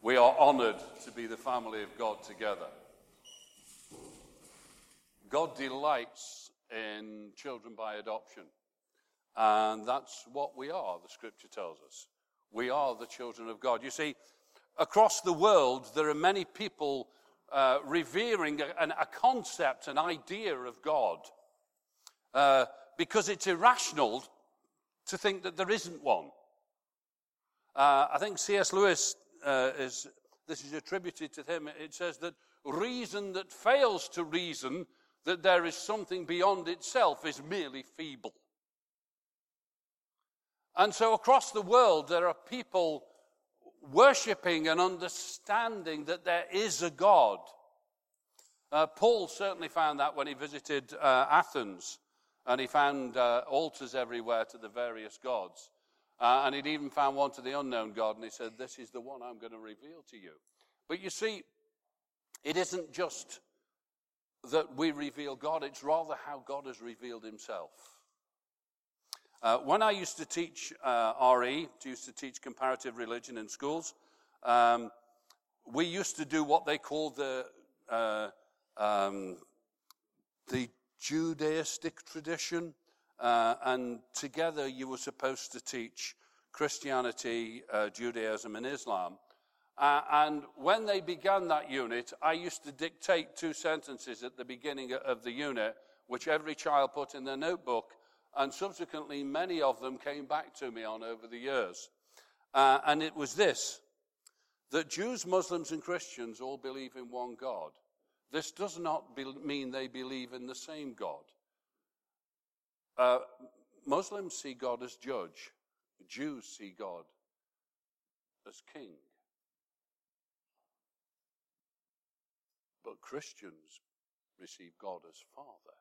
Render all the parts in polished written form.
We are honored to be the family of God together. God delights in children by adoption. And that's what we are, the scripture tells us. We are the children of God. You see, across the world, there are many people revering a concept, an idea of God. Because it's irrational to think that there isn't one. I think C.S. Lewis, this is attributed to him, it says that reason that fails to reason that there is something beyond itself is merely feeble. And so across the world there are people worshipping and understanding that there is a God. Paul certainly found that when he visited Athens, and he found altars everywhere to the various gods. And he'd even found one to the unknown God, and he said, this is the one I'm going to reveal to you. But you see, it isn't just that we reveal God, it's rather how God has revealed himself. When I used to teach used to teach comparative religion in schools, we used to do what they call the Judaistic tradition, and together you were supposed to teach Christianity, Judaism, and Islam. And when they began that unit, I used to dictate 2 sentences at the beginning of the unit, which every child put in their notebook, and subsequently many of them came back to me on over the years. And it was this, that Jews, Muslims, and Christians all believe in one God. This does not mean they believe in the same God. Muslims see God as judge. Jews see God as king. But Christians receive God as Father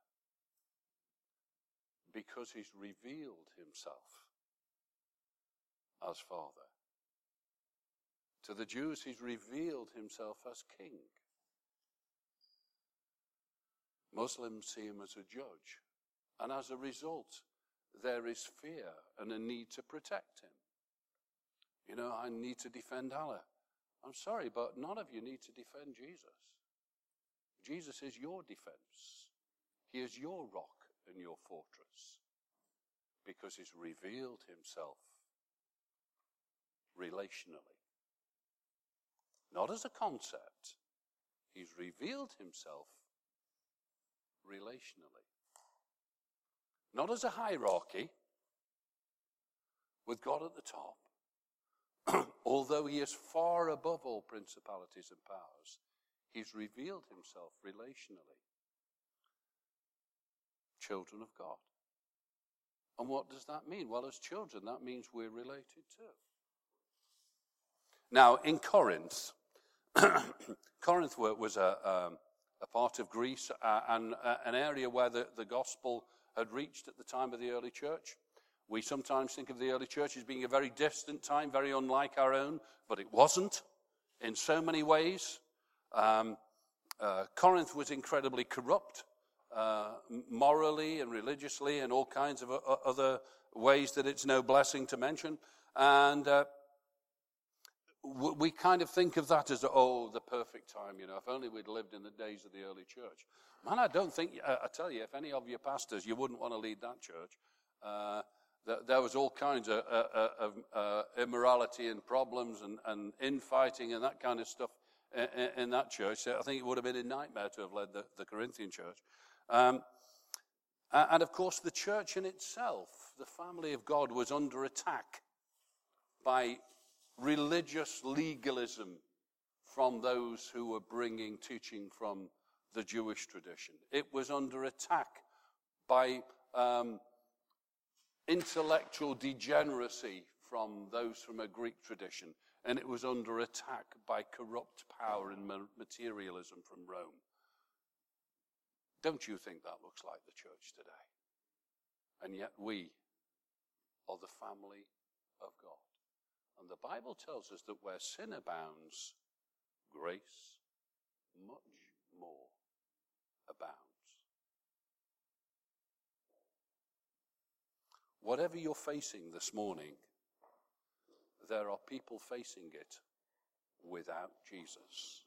because he's revealed himself as Father. To the Jews, he's revealed himself as King. Muslims see him as a judge. And as a result, there is fear and a need to protect him. You know, I need to defend Allah. I'm sorry, but none of you need to defend Jesus. Jesus is your defense. He is your rock and your fortress because he's revealed himself relationally. Not as a concept. He's revealed himself relationally. Not as a hierarchy with God at the top. Although he is far above all principalities and powers, he's revealed himself relationally. Children of God. And what does that mean? Well, as children, that means we're related too. Now, in Corinth, Corinth was a part of Greece and an area where the gospel had reached at the time of the early church. We sometimes think of the early church as being a very distant time, very unlike our own, but it wasn't in so many ways. Corinth was incredibly corrupt, morally and religiously and all kinds of other ways that it's no blessing to mention. And we kind of think of that as, the perfect time, you know, if only we'd lived in the days of the early church. Man, I don't think, I tell you, if any of your pastors, you wouldn't want to lead that church. There was all kinds of immorality and problems and infighting and that kind of stuff in that church. So I think it would have been a nightmare to have led the Corinthian church. And of course, the church in itself, the family of God, was under attack by religious legalism from those who were bringing teaching from the Jewish tradition. It was under attack by intellectual degeneracy from those from a Greek tradition. And it was under attack by corrupt power and materialism from Rome. Don't you think that looks like the church today? And yet we are the family of God. And the Bible tells us that where sin abounds, grace much more abounds. Whatever you're facing this morning, there are people facing it with without Jesus.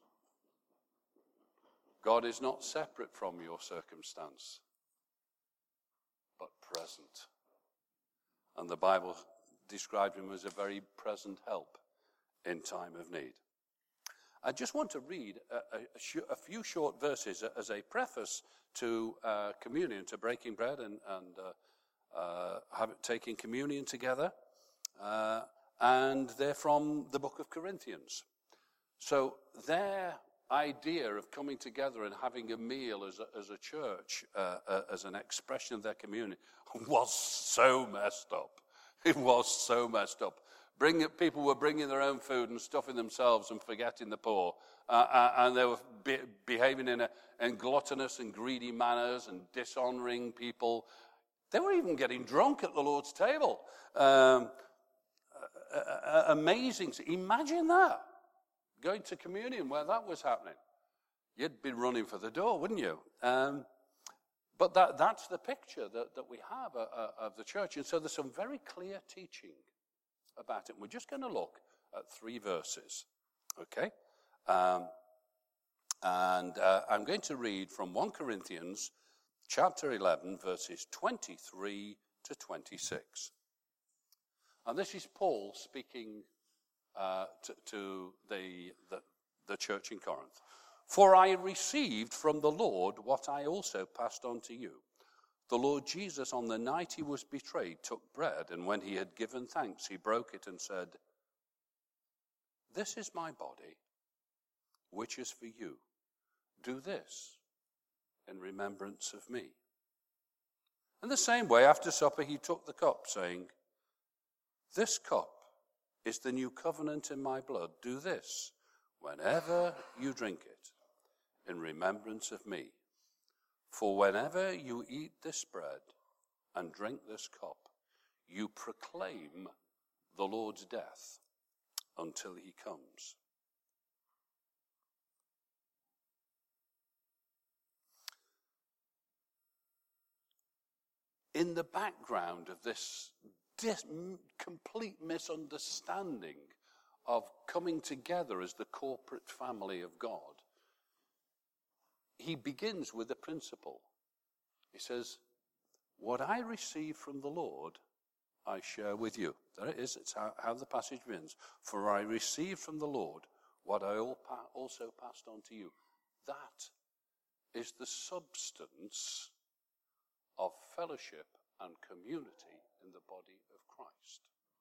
God is not separate from your circumstance, but present. And the Bible described him as a very present help in time of need. I just want to read a few short verses as a preface to communion, to breaking bread and taking communion together. And they're from the book of Corinthians. So their idea of coming together and having a meal as a church, as an expression of their communion, was so messed up. It was so messed up. People were bringing their own food and stuffing themselves and forgetting the poor. And they were behaving in gluttonous and greedy manners and dishonoring people. They were even getting drunk at the Lord's table. Amazing. Imagine that. Going to communion where that was happening. You'd be running for the door, wouldn't you? But that's the picture that we have of the church. And so there's some very clear teaching about it. We're just going to look at 3 verses. Okay? And I'm going to read from 1 Corinthians chapter 11, verses 23 to 26. And this is Paul speaking to the church in Corinth. For I received from the Lord what I also passed on to you. The Lord Jesus, on the night he was betrayed, took bread, and when he had given thanks, he broke it and said, "This is my body, which is for you. Do this in remembrance of me." In the same way, after supper, he took the cup, saying, "This cup is the new covenant in my blood. Do this whenever you drink it in remembrance of me. For whenever you eat this bread and drink this cup, you proclaim the Lord's death until he comes." In the background of this complete misunderstanding of coming together as the corporate family of God, he begins with a principle. He says, what I received from the Lord, I share with you. There it is. It's how the passage begins. For I received from the Lord what I also passed on to you. That is the substance of fellowship and community in the body of Christ.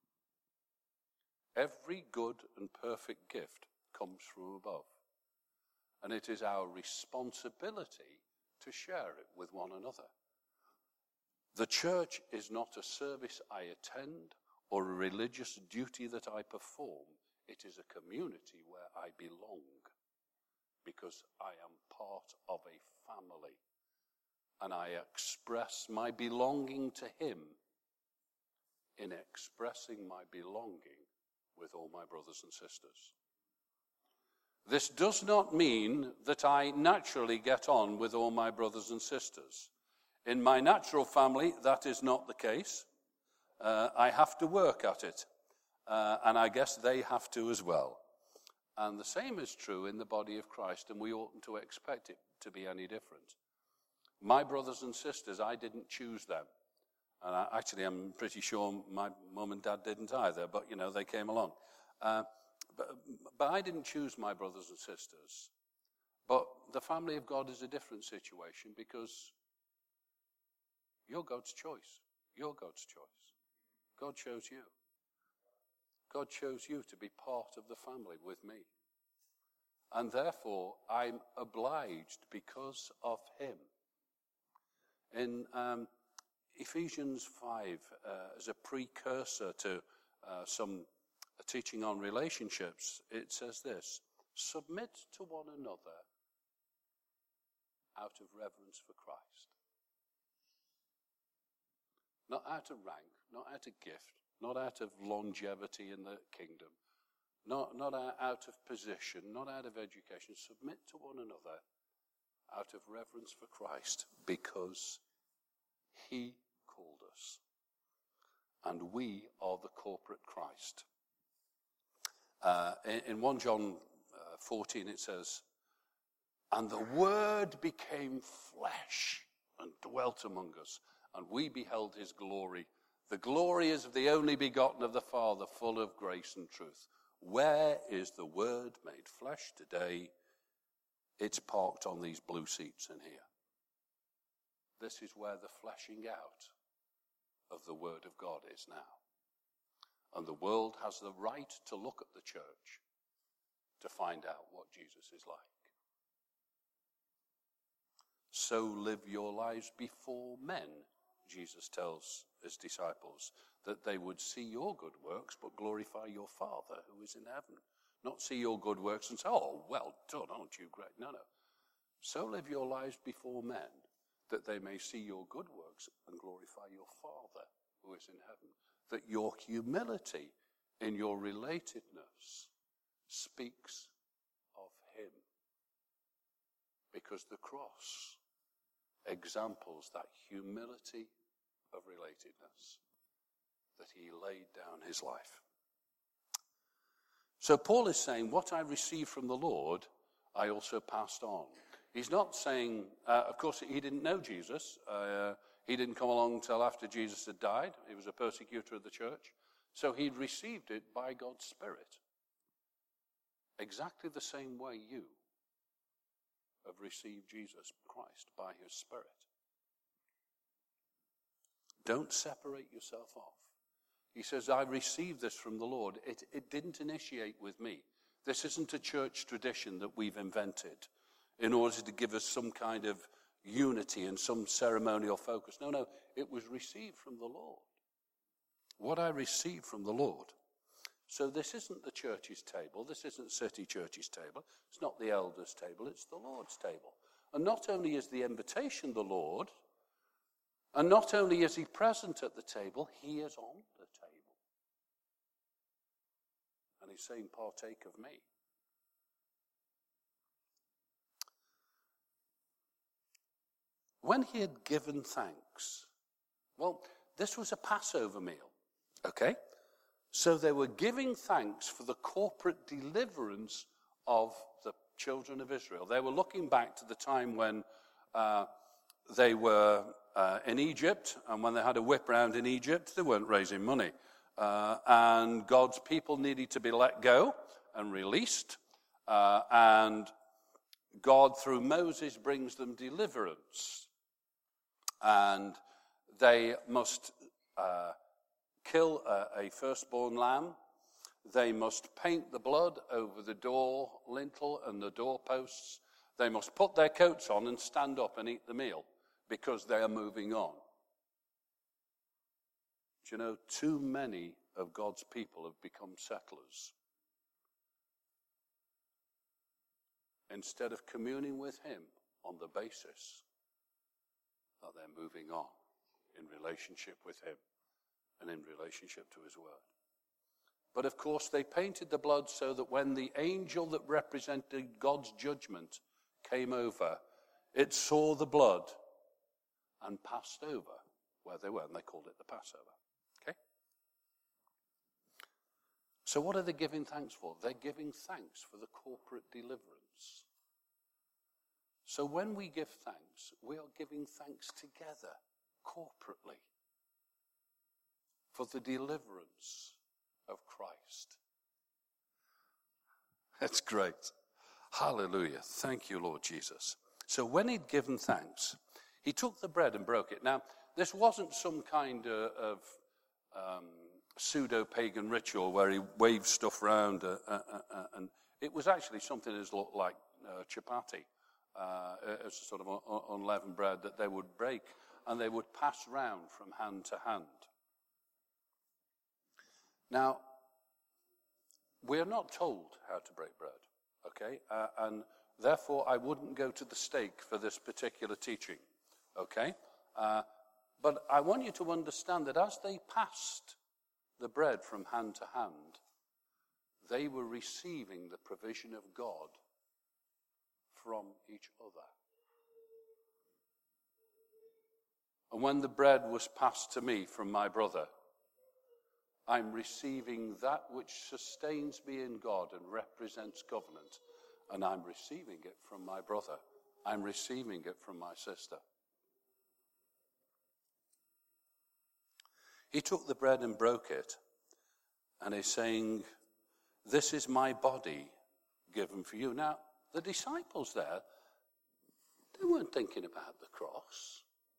Every good and perfect gift comes from above. And it is our responsibility to share it with one another. The church is not a service I attend or a religious duty that I perform. It is a community where I belong because I am part of a family. And I express my belonging to him in expressing my belonging with all my brothers and sisters. This does not mean that I naturally get on with all my brothers and sisters. In my natural family, that is not the case. I have to work at it. And I guess they have to as well. And the same is true in the body of Christ, and we oughtn't to expect it to be any different. My brothers and sisters, I didn't choose them. And I'm pretty sure my mum and dad didn't either, but, they came along. But I didn't choose my brothers and sisters. But the family of God is a different situation because you're God's choice. You're God's choice. God chose you. God chose you to be part of the family with me. And therefore, I'm obliged because of him. In Ephesians 5, as a precursor to some teaching on relationships, it says this: submit to one another out of reverence for Christ. Not out of rank, not out of gift, not out of longevity in the kingdom, not out of position, not out of education. Submit to one another out of reverence for Christ, because he called us. And we are the corporate Christ. In 1 John 14 it says, "And the Word became flesh and dwelt among us, and we beheld his glory. The glory is of the only begotten of the Father, full of grace and truth." Where is the Word made flesh today? It's parked on these blue seats in here. This is where the fleshing out of the Word of God is now. And the world has the right to look at the church to find out what Jesus is like. So live your lives before men, Jesus tells his disciples, that they would see your good works but glorify your Father who is in heaven. Not see your good works and say, "Oh, well done, aren't you great?" No. So live your lives before men that they may see your good works and glorify your Father who is in heaven. That your humility in your relatedness speaks of him. Because the cross examples that humility of relatedness, that he laid down his life. So Paul is saying, what I received from the Lord, I also passed on. He's not saying, of course, he didn't know Jesus. He didn't come along until after Jesus had died. He was a persecutor of the church. So he'd received it by God's Spirit. Exactly the same way you have received Jesus Christ by his Spirit. Don't separate yourself off. He says, I received this from the Lord. It didn't initiate with me. This isn't a church tradition that we've invented in order to give us some kind of unity and some ceremonial focus. No, it was received from the Lord. What I received from the Lord. So this isn't the church's table. This isn't City Church's table. It's not the elders' table. It's the Lord's table. And not only is the invitation the Lord, and not only is he present at the table, he is on the table. And he's saying, partake of me. When he had given thanks, well, this was a Passover meal, okay? So they were giving thanks for the corporate deliverance of the children of Israel. They were looking back to the time when they were in Egypt, and when they had a whip round in Egypt, they weren't raising money. And God's people needed to be let go and released. And God, through Moses, brings them deliverance. And they must kill a firstborn lamb. They must paint the blood over the door lintel and the doorposts. They must put their coats on and stand up and eat the meal because they are moving on. Do you know, too many of God's people have become settlers. Instead of communing with him on the basis that they're moving on in relationship with him and in relationship to his word. But of course, they painted the blood so that when the angel that represented God's judgment came over, it saw the blood and passed over where they were, and they called it the Passover. Okay? So what are they giving thanks for? They're giving thanks for the corporate deliverance. So when we give thanks, we are giving thanks together, corporately, for the deliverance of Christ. That's great. Hallelujah. Thank you, Lord Jesus. So when he'd given thanks, he took the bread and broke it. Now, this wasn't some kind of pseudo-pagan ritual where he waved stuff around, and it was actually something that looked like chapati. It's a sort of unleavened bread that they would break, and they would pass round from hand to hand. Now, we're not told how to break bread, okay? And therefore, I wouldn't go to the stake for this particular teaching, okay? But I want you to understand that as they passed the bread from hand to hand, they were receiving the provision of God from each other. And when the bread was passed to me from my brother, I'm receiving that which sustains me in God and represents covenant. And I'm receiving it from my brother. I'm receiving it from my sister. He took the bread and broke it, and he's saying, this is my body given for you. Now, the disciples there, they weren't thinking about the cross.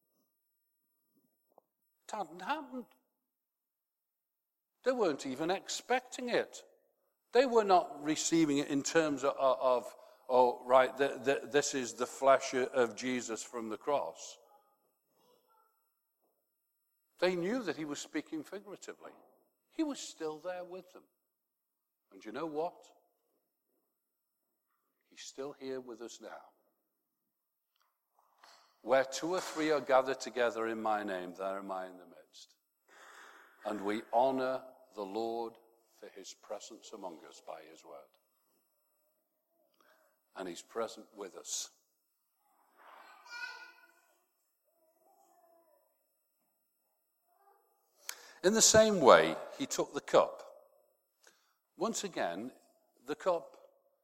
It hadn't happened. They weren't even expecting it. They were not receiving it in terms of oh, right, this is the flesh of Jesus from the cross. They knew that he was speaking figuratively. He was still there with them. And you know what? He's still here with us now. Where 2 or 3 are gathered together in my name, there am I in the midst. And we honor the Lord for his presence among us by his word. And he's present with us. In the same way, he took the cup. Once again, the cup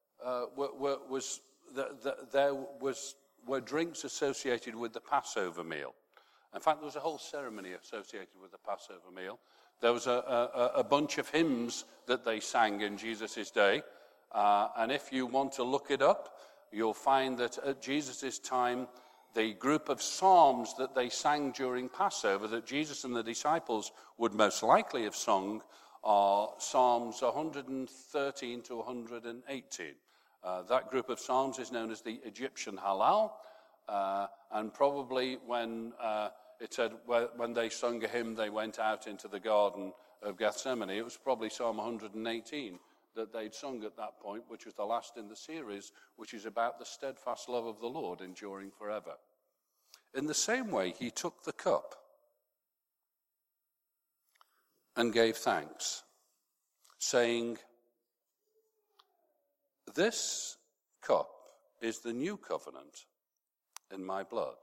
were drinks associated with the Passover meal. In fact, there was a whole ceremony associated with the Passover meal. There was a bunch of hymns that they sang in Jesus' day. And if you want to look it up, you'll find that at Jesus' time, the group of psalms that they sang during Passover that Jesus and the disciples would most likely have sung are Psalms 113 to 118. That group of psalms is known as the Egyptian Hallel, and probably when it said when they sung a hymn, they went out into the Garden of Gethsemane, it was probably Psalm 118 that they'd sung at that point, which was the last in the series, which is about the steadfast love of the Lord enduring forever. In the same way, he took the cup and gave thanks, saying, this cup is the new covenant in my blood.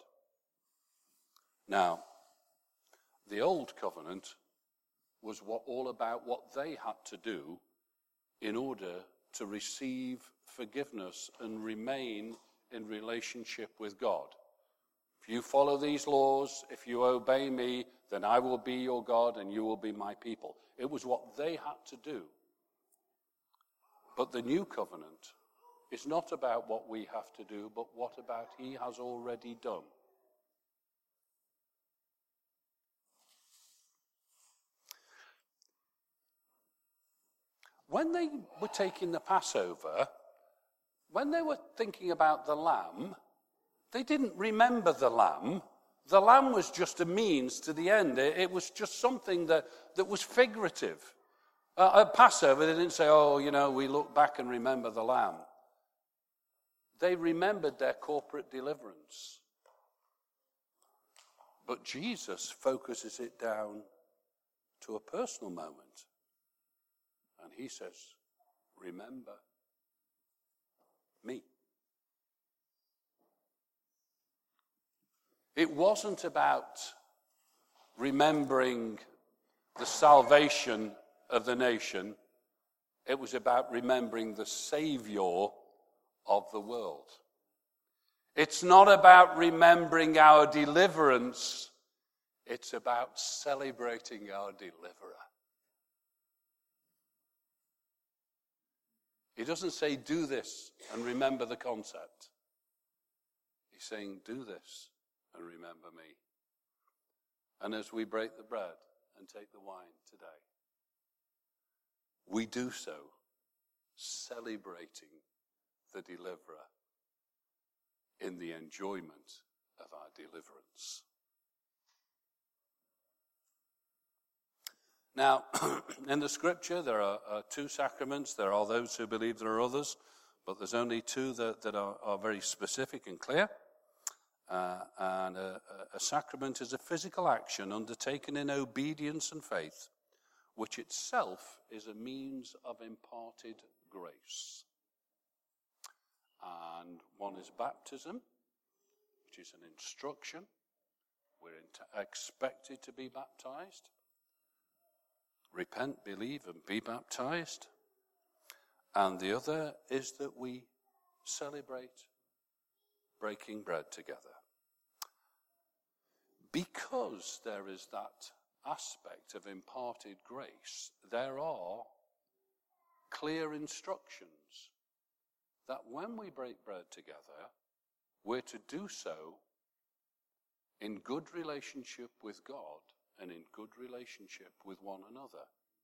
Now, the old covenant was all about what they had to do in order to receive forgiveness and remain in relationship with God. If you follow these laws, if you obey me, then I will be your God and you will be my people. It was what they had to do. But the new covenant is not about what we have to do, but what about he has already done. When they were taking the Passover, when they were thinking about the lamb, they didn't remember the lamb. The lamb was just a means to the end. It was just something that was figurative. At Passover, they didn't say, we look back and remember the lamb. They remembered their corporate deliverance. But Jesus focuses it down to a personal moment. And he says, remember me. It wasn't about remembering the salvation of the nation. It was about remembering the Savior of the world. It's not about remembering our deliverance. It's about celebrating our deliverer. He doesn't say, do this and remember the concept. He's saying, do this and remember me. And as we break the bread and take the wine today, we do so celebrating the deliverer in the enjoyment of our deliverance. Now, in the scripture, there are 2 sacraments. There are those who believe there are others, but there's only 2 that are very specific and clear. And a sacrament is a physical action undertaken in obedience and faith, which itself is a means of imparted grace. And one is baptism, which is an instruction. We're expected to be baptized. Repent, believe, and be baptized. And the other is that we celebrate breaking bread together. Because there is that aspect of imparted grace, there are clear instructions that when we break bread together, we're to do so in good relationship with God and in good relationship with one another.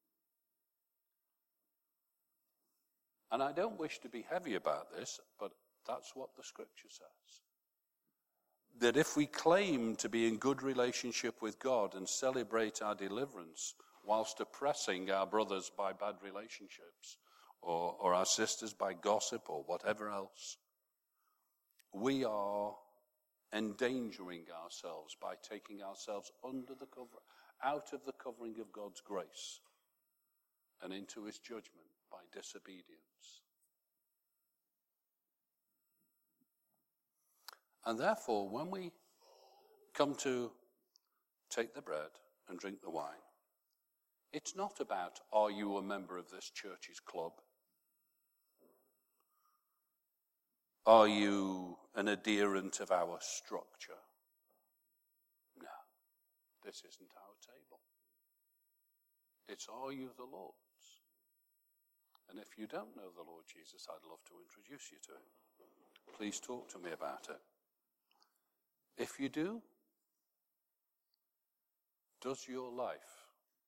And I don't wish to be heavy about this, but that's what the scripture says. That if we claim to be in good relationship with God and celebrate our deliverance whilst oppressing our brothers by bad relationships, or our sisters by gossip or whatever else, we are endangering ourselves by taking ourselves out of the covering of God's grace and into his judgment by disobedience. And therefore, when we come to take the bread and drink the wine, it's not about, are you a member of this church's club? Are you an adherent of our structure? No, this isn't our table. It's, are you the Lord's? And if you don't know the Lord Jesus, I'd love to introduce you to him. Please talk to me about it. If you do, does your life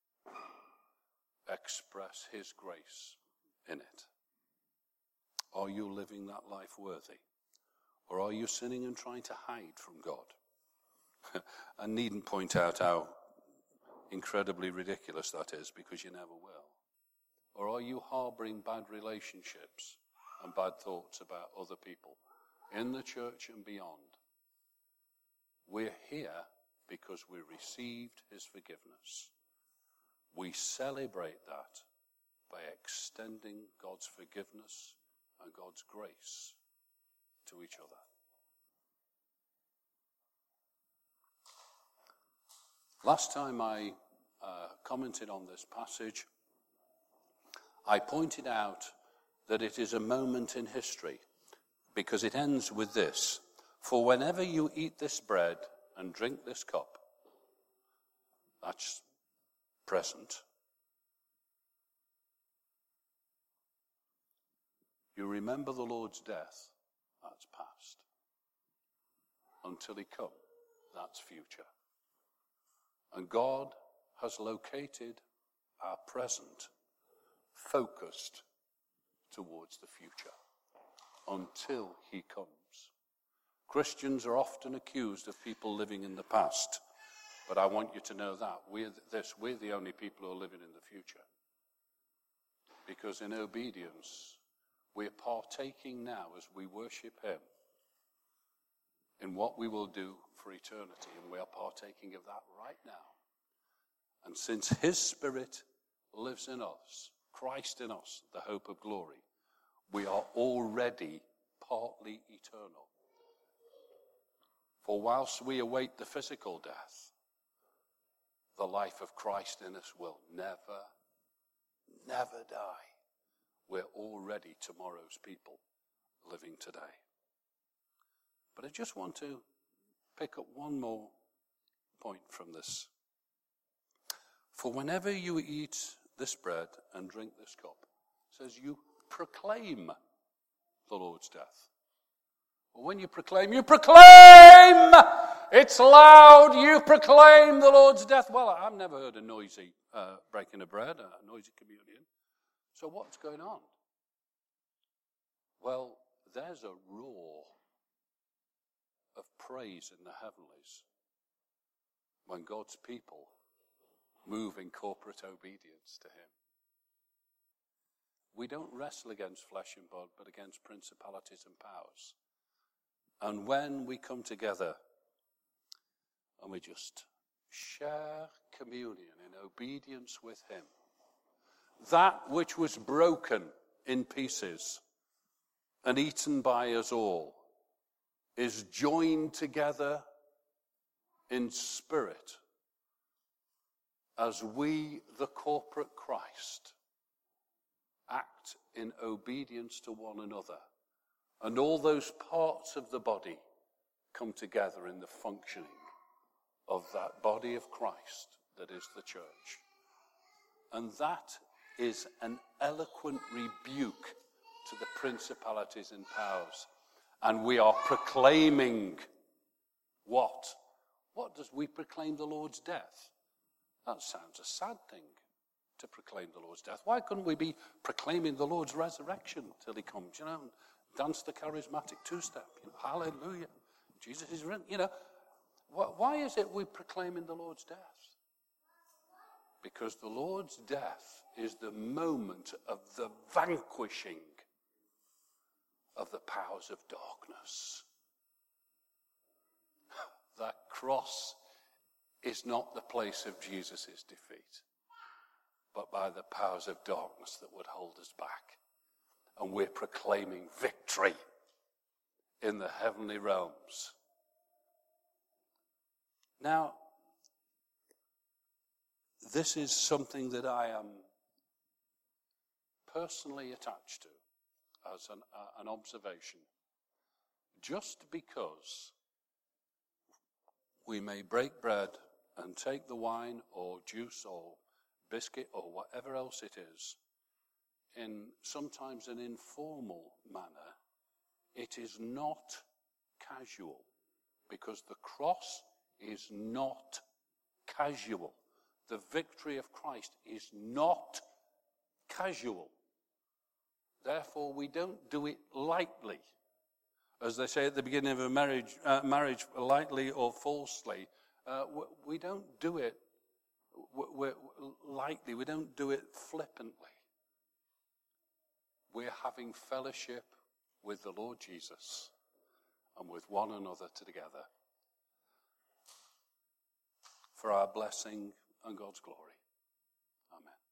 express his grace in it? Are you living that life worthy? Or are you sinning and trying to hide from God? I needn't point out how incredibly ridiculous that is, because you never will. Or are you harboring bad relationships and bad thoughts about other people in the church and beyond? We're here because we received his forgiveness. We celebrate that by extending God's forgiveness and God's grace to each other. Last time I commented on this passage, I pointed out that it is a moment in history because it ends with this: for whenever you eat this bread and drink this cup, that's present, you remember the Lord's death, that's past. Until he come, that's future. And God has located our present focused towards the future until he comes. Christians are often accused of people living in the past, but I want you to know that we're the only people who are living in the future. Because in obedience, we're partaking now as we worship him in what we will do for eternity, and we are partaking of that right now. And since his Spirit lives in us, Christ in us, the hope of glory, we are already partly eternal. For whilst we await the physical death, the life of Christ in us will never die. We're already tomorrow's people living today. But I just want to pick up one more point from this. For whenever you eat this bread and drink this cup, it says you proclaim the Lord's death. Well, when you proclaim, it's loud, you proclaim the Lord's death. Well, I've never heard a noisy breaking of bread, a noisy communion. So what's going on? Well, there's a roar of praise in the heavenlies when God's people move in corporate obedience to him. We don't wrestle against flesh and blood, but against principalities and powers. And when we come together and we just share communion in obedience with him, that which was broken in pieces and eaten by us all is joined together in spirit as we, the corporate Christ, act in obedience to one another And all those parts of the body come together in the functioning of that body of Christ that is the church. And that is an eloquent rebuke to the principalities and powers. And we are proclaiming what? What does we proclaim the Lord's death? That sounds a sad thing, to proclaim the Lord's death. Why couldn't we be proclaiming the Lord's resurrection till he comes, and dance the charismatic two-step, hallelujah, Jesus is risen, Why is it we're proclaiming the Lord's death? Because the Lord's death is the moment of the vanquishing of the powers of darkness. That cross is not the place of Jesus' defeat, but by the powers of darkness that would hold us back. And we're proclaiming victory in the heavenly realms. Now, this is something that I am personally attached to as an observation. Just because we may break bread and take the wine or juice or biscuit or whatever else it is in sometimes an informal manner, it is not casual, because the cross is not casual. The victory of Christ is not casual. Therefore, we don't do it lightly. As they say at the beginning of a marriage lightly or falsely. We don't do it lightly. We don't do it flippantly. We're having fellowship with the Lord Jesus and with one another together for our blessing and God's glory. Amen.